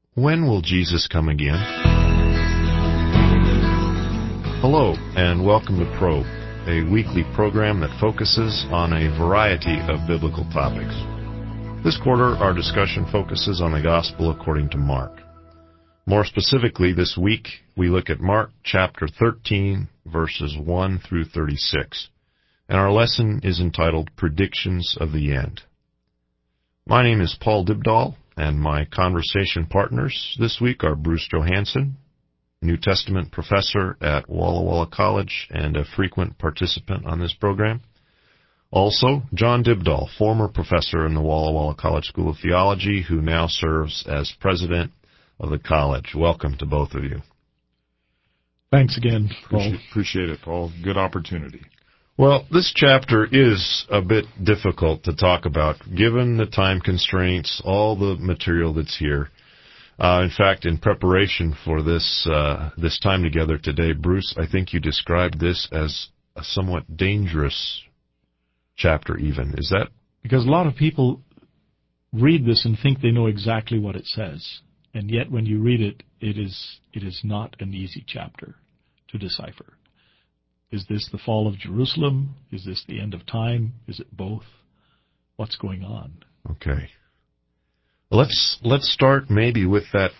When will Jesus come again? Hello, and welcome to Probe, a weekly program that focuses on a variety of biblical topics. This quarter, our discussion focuses on the Gospel according to Mark. More specifically, this week, we look at Mark chapter 13, verses 1 through 36. And our lesson is entitled Predictions of the End. My name is Paul Dybdahl, and my conversation partners this week are Bruce Johansson, New Testament professor at Walla Walla College and a frequent participant on this program. Also, John Dybdahl, former professor in the Walla Walla College School of Theology, who now serves as president of the college. Welcome to both of you. Thanks again, Paul. Appreciate it, Paul. Good opportunity. Well, this chapter is a bit difficult to talk about, given the time constraints, all the material that's here. In fact, in preparation for this time together today, Bruce, I think you described this as a somewhat dangerous chapter even. Is that? Because a lot of people read this and think they know exactly what it says, and yet when you read it, it is not an easy chapter to decipher. Is this the fall of Jerusalem? Is this the end of time? Is it both? What's going on? Okay. Let's start maybe with that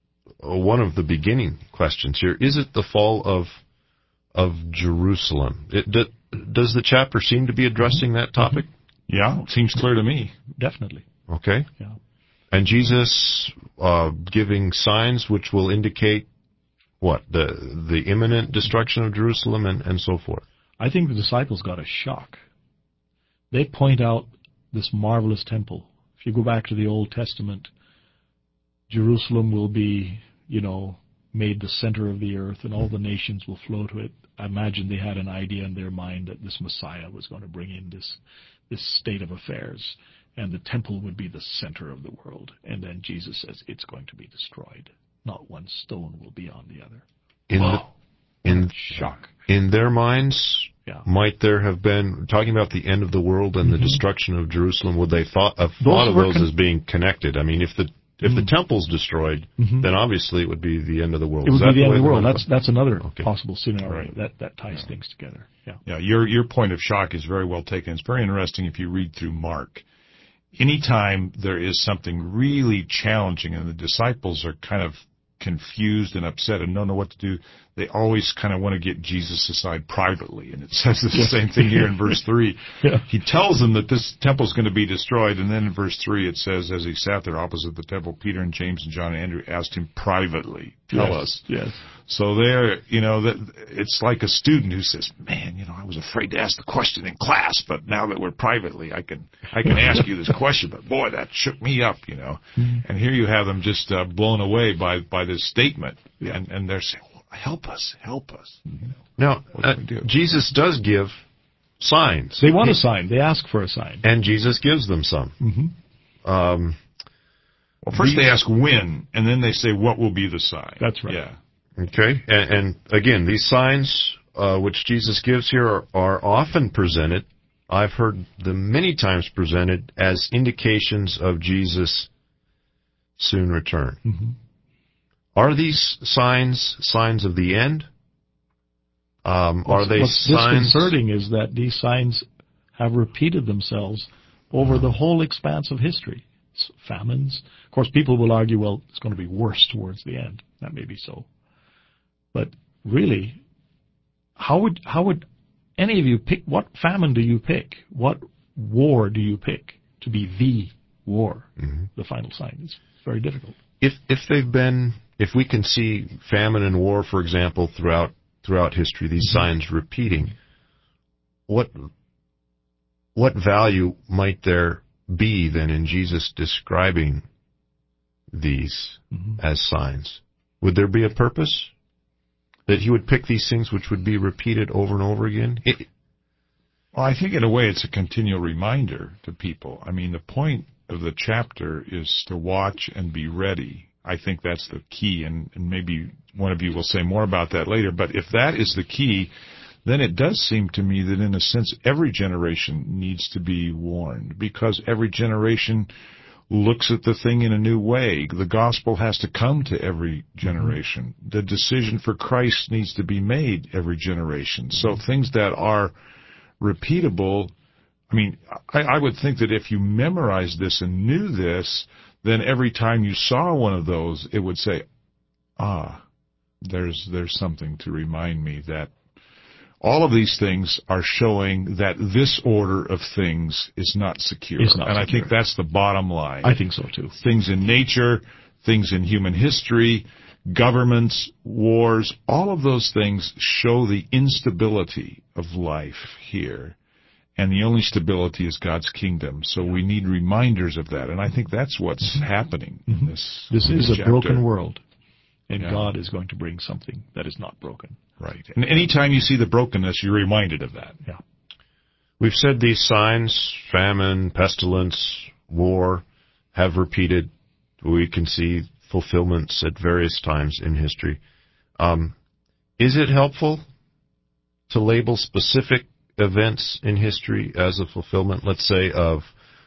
one of the beginning questions here. Is it the fall of Jerusalem? Does the chapter seem to be addressing that topic? Yeah, it seems clear to me. Definitely. Okay. Yeah. And Jesus giving signs which will indicate what? The imminent destruction of Jerusalem and so forth. I think the disciples got a shock. They point out this marvelous temple. If you go back to the Old Testament, Jerusalem will be, made the center of the earth, and all the nations will flow to it. I imagine they had an idea in their mind that this Messiah was going to bring in this state of affairs, and the temple would be the center of the world. And then Jesus says it's going to be destroyed. Not one stone will be on the other. Shock. In their minds, yeah. Might there have been, talking about the end of the world and the destruction of Jerusalem, would they thought of those as being connected? I mean, if the temple's destroyed, then obviously it would be the end of the world. It would be the end of the world. That's another Okay. possible scenario Right. that ties things together. Yeah. Yeah, your point of shock is very well taken. It's very interesting if you read through Mark. Anytime there is something really challenging and the disciples are kind of confused and upset and don't know what to do, they always kind of want to get Jesus aside privately. And it says the same thing here in verse 3. Yeah. He tells them that this temple is going to be destroyed, and then in verse 3 it says, as he sat there opposite the temple, Peter and James and John and Andrew asked him privately, tell us. Yes. So there, it's like a student who says, man, I was afraid to ask the question in class, but now that we're privately, I can ask you this question, but boy, that shook me up, And here you have them just blown away by this statement, and they're saying, help us. Now, Jesus does give signs. They want a sign. They ask for a sign. And Jesus gives them some. Well, first they ask when, and then they say, what will be the sign? That's right. Yeah. Okay, and again, these signs which Jesus gives here are often presented, I've heard them many times presented, as indications of Jesus' soon return. Are these signs of the end? Are they what's signs? disconcerting is that these signs have repeated themselves over the whole expanse of history. It's famines. Of course, people will argue, well, it's going to be worse towards the end. That may be so. But really, how would any of you pick? What famine do you pick? What war do you pick to be the war? The final sign is very difficult. If we can see famine and war, for example, throughout history, these signs repeating, what value might there be then in Jesus describing these as signs? Would there be a purpose? That he would pick these things which would be repeated over and over again? Well, I think in a way it's a continual reminder to people. I mean, the point of the chapter is to watch and be ready. I think that's the key, and maybe one of you will say more about that later. But if that is the key, then it does seem to me that in a sense every generation needs to be warned, because every generation looks at the thing in a new way. The gospel has to come to every generation. The decision for Christ needs to be made every generation. So things that are repeatable, I mean, I would think that if you memorized this and knew this, then every time you saw one of those, it would say, there's something to remind me that all of these things are showing that this order of things is not secure. I think that's the bottom line. I think so, too. Things in nature, things in human history, governments, wars, all of those things show the instability of life here. And the only stability is God's kingdom. So we need reminders of that. And I think that's what's happening in this is chapter. A broken world. And God is going to bring something that is not broken. Right. And anytime you see the brokenness, you're reminded of that. Yeah. We've said these signs, famine, pestilence, war, have repeated. We can see fulfillments at various times in history. Is it helpful to label specific events in history as a fulfillment, let's say, of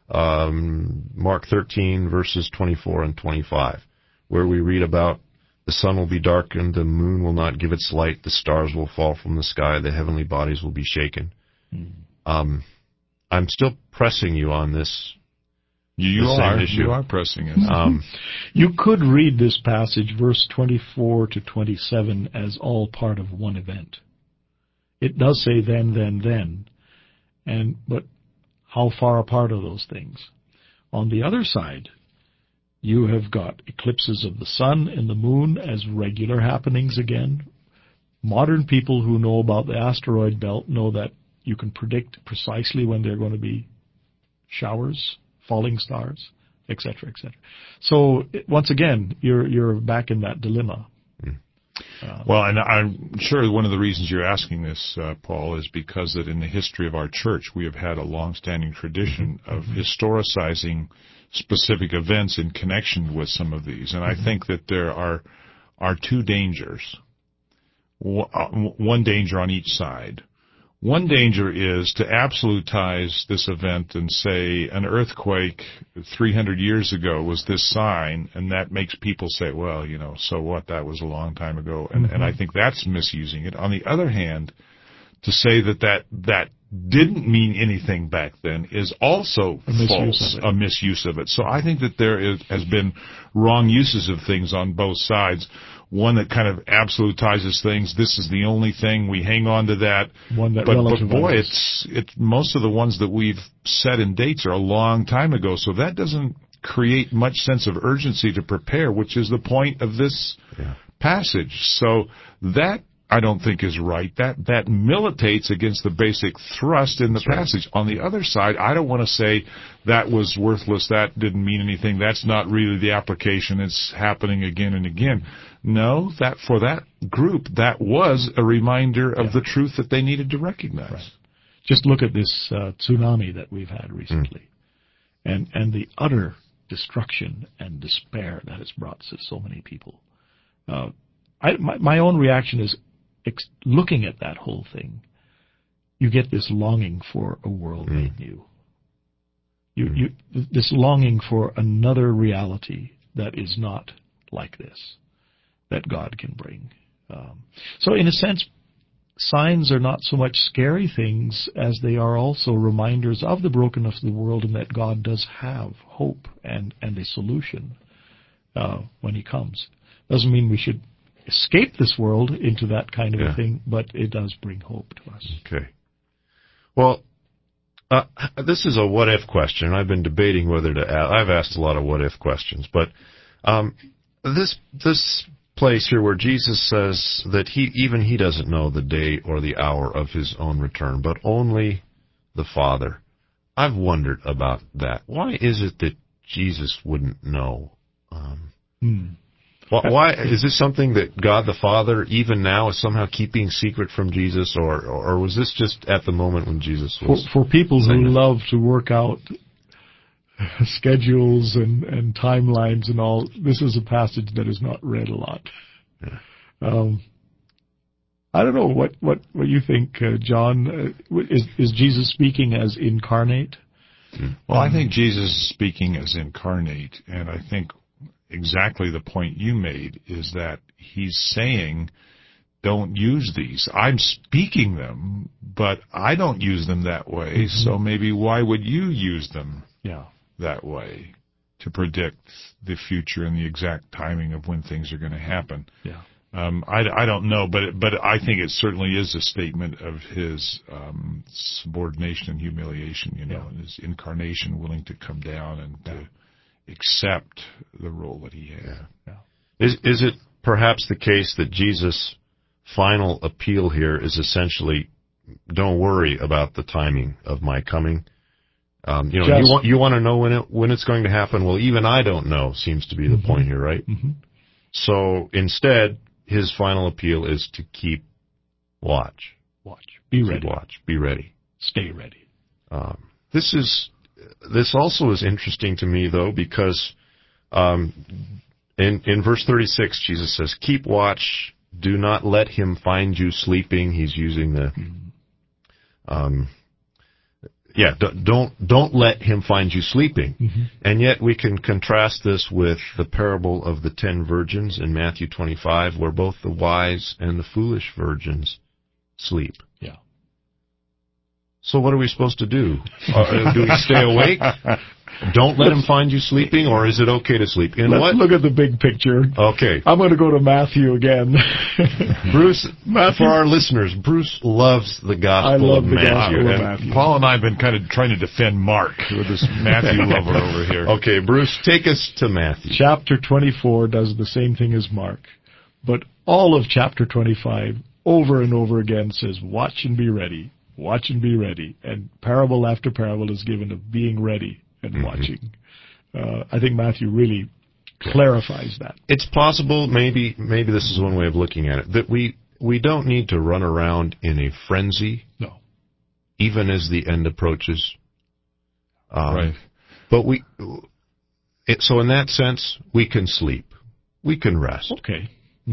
Mark 13, verses 24 and 25, where we read about the sun will be darkened, the moon will not give its light, the stars will fall from the sky, the heavenly bodies will be shaken. I'm still pressing you on this. You are pressing it. You could read this passage, verse 24 to 27, as all part of one event. It does say then. But how far apart are those things? On the other side, you have got eclipses of the sun and the moon as regular happenings again. Modern people who know about the asteroid belt know that you can predict precisely when there are going to be showers, falling stars, etc., etc. So once again, you're back in that dilemma. Well, and I'm sure one of the reasons you're asking this, Paul, is because that in the history of our church, we have had a long-standing tradition of historicizing specific events in connection with some of these. And I think that there are two dangers, one danger on each side. One danger is to absolutize this event and say an earthquake 300 years ago was this sign, and that makes people say, well, so what, that was a long time ago. And I think that's misusing it. On the other hand, to say that didn't mean anything back then is also false, a misuse of it. So I think that there has been wrong uses of things on both sides. One that kind of absolutizes things. This is the only thing. We hang on to that. But boy, it's most of the ones that we've set in dates are a long time ago. So that doesn't create much sense of urgency to prepare, which is the point of this passage. So that I don't think is right. That militates against the basic thrust in the passage. On the other side, I don't want to say that was worthless, that didn't mean anything, that's not really the application, it's happening again and again. No, that for that group, that was a reminder of the truth that they needed to recognize. Right. Just look at this tsunami that we've had recently, and the utter destruction and despair that has brought to so many people. My own reaction is, looking at that whole thing, you get this longing for a world made new. This longing for another reality that is not like this, that God can bring. So in a sense, signs are not so much scary things as they are also reminders of the brokenness of the world, and that God does have hope and a solution when He comes. Doesn't mean we should escape this world into that kind of a thing, but it does bring hope to us. Okay. Well, this is a what-if question. I've been debating whether to ask. I've asked a lot of what-if questions, but this place here where Jesus says that he doesn't know the day or the hour of His own return, but only the Father. I've wondered about that. Why is it that Jesus wouldn't know? Why is this something that God the Father, even now, is somehow keeping secret from Jesus, or was this just at the moment when Jesus was? For people who love to work out schedules and timelines and all, this is a passage that is not read a lot. Yeah. I don't know what you think, John. Is Jesus speaking as incarnate? Well, I think Jesus is speaking as incarnate, and I think exactly the point you made is that he's saying, don't use these. I'm speaking them, but I don't use them that way, so maybe why would you use them that way to predict the future and the exact timing of when things are going to happen? Yeah. I don't know, but I think it certainly is a statement of his subordination and humiliation, and his incarnation, willing to come down and to accept the role that he had. Yeah. Is it perhaps the case that Jesus' final appeal here is essentially, don't worry about the timing of my coming? You want to know when it's going to happen? Well, even I don't know, seems to be the point here, right? So instead, his final appeal is to keep watch. Be ready. Watch. Be ready. Stay ready. This also is interesting to me, though, because in verse 36, Jesus says, keep watch, do not let him find you sleeping. He's using the... don't let him find you sleeping. And yet we can contrast this with the parable of the 10 virgins in Matthew 25, where both the wise and the foolish virgins sleep. Yeah. So what are we supposed to do? Do we stay awake? Don't let him find you sleeping, or is it okay to sleep? Let's look at the big picture. Okay. I'm going to go to Matthew again. Bruce, for our listeners, Bruce loves the Gospel of Matthew. Paul and I have been kind of trying to defend Mark with this Matthew lover over here. Okay, Bruce, take us to Matthew. Chapter 24 does the same thing as Mark, but all of chapter 25 over and over again says, watch and be ready, watch and be ready. And parable after parable is given of being ready and watching. I think Matthew really clarifies that. It's possible, maybe this is one way of looking at it, that we don't need to run around in a frenzy, even as the end approaches. Right. But so in that sense, we can sleep. We can rest. Okay.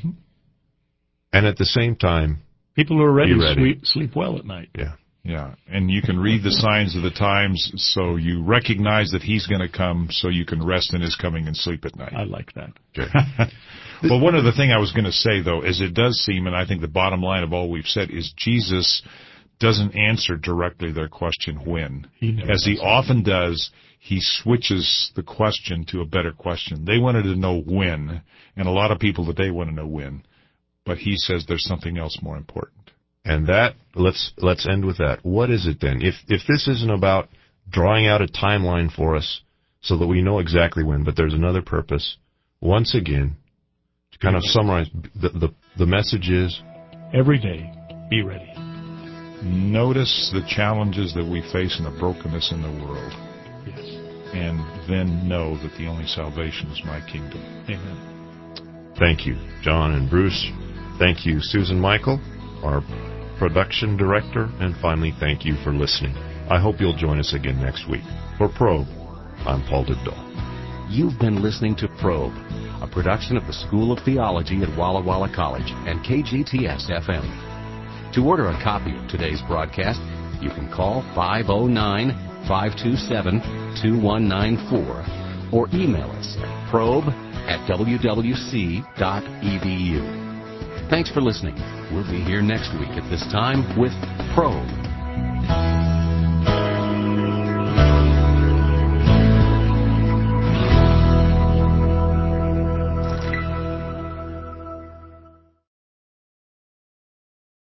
And at the same time, people who are ready. Sleep well at night. Yeah, and you can read the signs of the times, so you recognize that he's going to come, so you can rest in his coming and sleep at night. I like that. Okay. Well, one other thing I was going to say, though, is it does seem, and I think the bottom line of all we've said, is Jesus doesn't answer directly their question when. As he often does, he switches the question to a better question. They wanted to know when, and a lot of people today want to know when, but he says there's something else more important. And that, let's end with that. What is it then? If this isn't about drawing out a timeline for us so that we know exactly when, but there's another purpose, once again, to kind of summarize, the message is, every day, be ready. Notice the challenges that we face and the brokenness in the world. Yes. And then know that the only salvation is my kingdom. Amen. Thank you, John and Bruce. Thank you, Susan Michael, our production director, and finally, thank you for listening. I hope you'll join us again next week. For Probe, I'm Paul Dibdahl. You've been listening to Probe, a production of the School of Theology at Walla Walla College and KGTS-FM. To order a copy of today's broadcast, you can call 509-527-2194 or email us at probe@wwc.edu. Thanks for listening. We'll be here next week at this time with Probe.